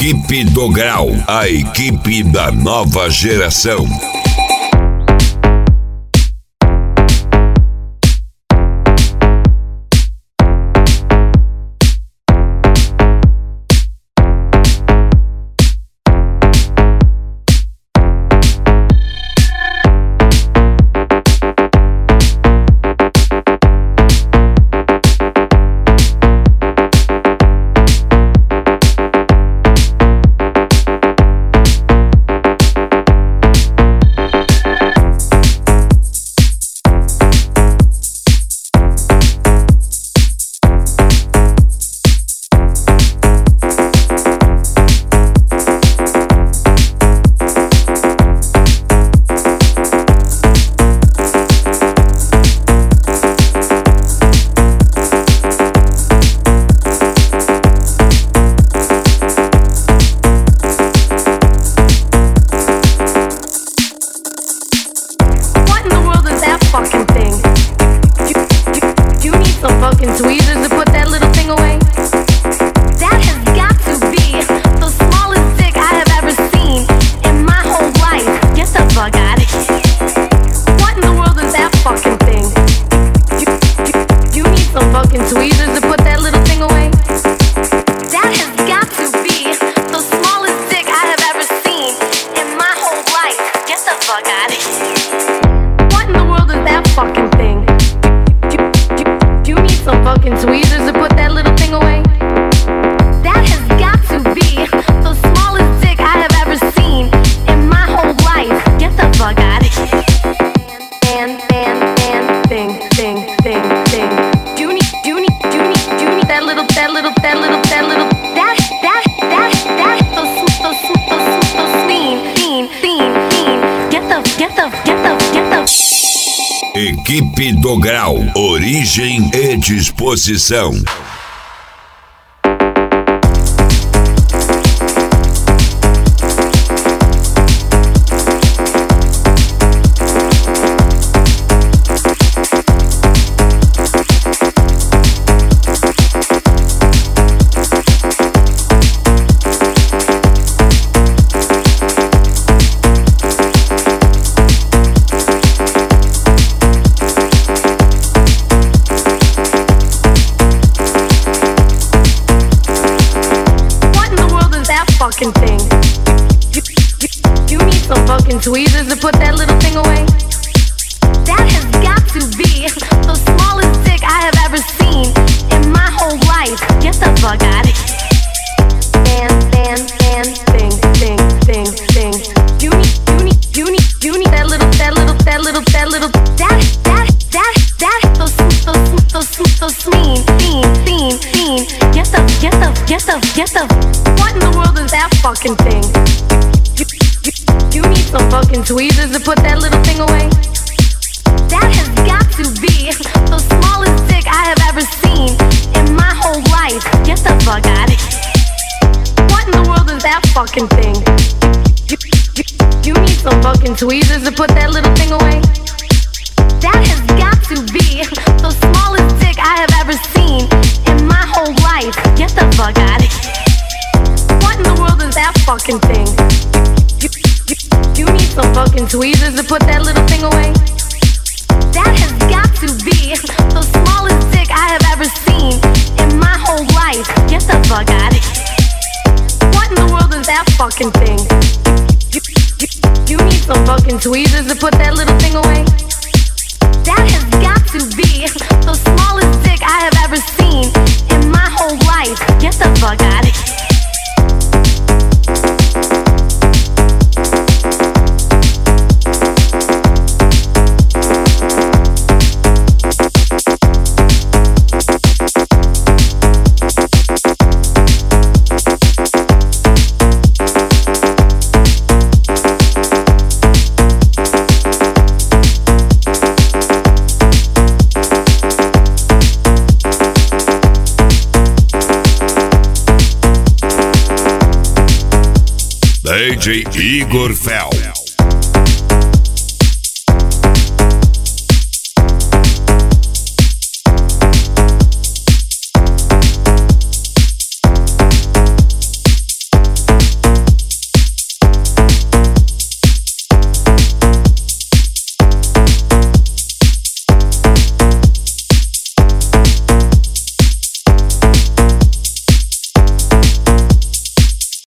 Equipe do Grau, a equipe da nova geração. Tweezers to put that little thing away. That has got to be the smallest dick I have ever seen in my whole life. Get the fuck out of here. What in the world is that fucking thing? You need some fucking tweezers to put that little thing away. That has got to be the smallest dick I have ever seen in my whole life. Get the fuck out of here. What in the world is that fucking thing? Some fucking tweezers to put that little thing away. That has got to be the smallest dick I have ever seen in my whole life. Get the fuck out of here. And thing. You need that little the Get the. Equipe do Grau, origem e disposição. Fucking thing. You need some fucking tweezers to put that little thing away. That has got to be the smallest dick I have ever seen in my whole life. Get the fuck out of here. And thing. You need that little the Get the. What in the world is that fucking thing? You need some fucking tweezers to put that little thing away. That has got to be the smallest dick I have ever seen in my whole life. Get the fuck out of here. What in the world is that fucking thing? You need some fucking tweezers to put that little thing away. That has got to be the smallest dick I have ever seen in my whole life. Get the fuck out of here. What in the world is that fucking thing? You need some fucking tweezers to put that little thing away. That has got to be the smallest dick I have ever seen in my whole life. Get the fuck out of here. What in the world is that fucking thing? You need some fucking tweezers to put that little thing away. That has got to be the smallest dick I have ever seen in my whole life. Get the fuck out of here. DJ Igor Fel.